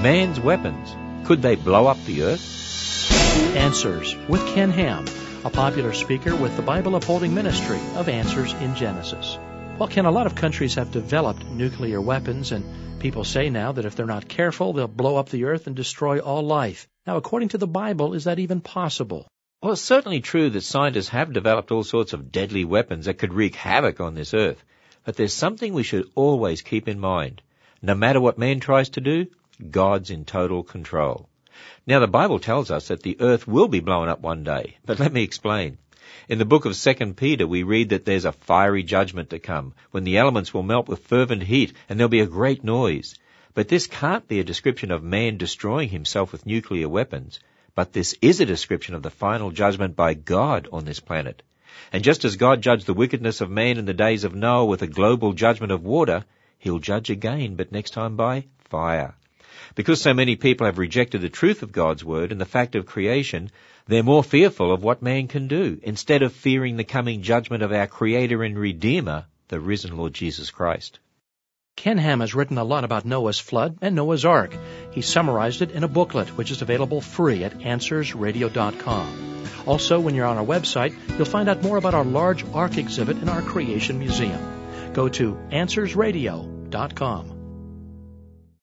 Man's weapons, could they blow up the earth? Answers with Ken Ham, a popular speaker with the Bible upholding ministry of Answers in Genesis. Well, Ken, a lot of countries have developed nuclear weapons, and people say now that if they're not careful, they'll blow up the earth and destroy all life. Now, according to the Bible, is that even possible? Well, it's certainly true that scientists have developed all sorts of deadly weapons that could wreak havoc on this earth. But there's something we should always keep in mind. No matter what man tries to do, God's in total control. Now, the Bible tells us that the earth will be blown up one day, but let me explain. In the book of 2 Peter, we read that there's a fiery judgment to come, when the elements will melt with fervent heat, and there'll be a great noise. But this can't be a description of man destroying himself with nuclear weapons, but this is a description of the final judgment by God on this planet. And just as God judged the wickedness of man in the days of Noah with a global judgment of water, he'll judge again, but next time by fire. Because so many people have rejected the truth of God's word and the fact of creation, they're more fearful of what man can do, instead of fearing the coming judgment of our Creator and Redeemer, the risen Lord Jesus Christ. Ken Ham has written a lot about Noah's flood and Noah's Ark. He summarized it in a booklet, which is available free at AnswersRadio.com. Also, when you're on our website, you'll find out more about our large Ark exhibit in our Creation Museum. Go to AnswersRadio.com.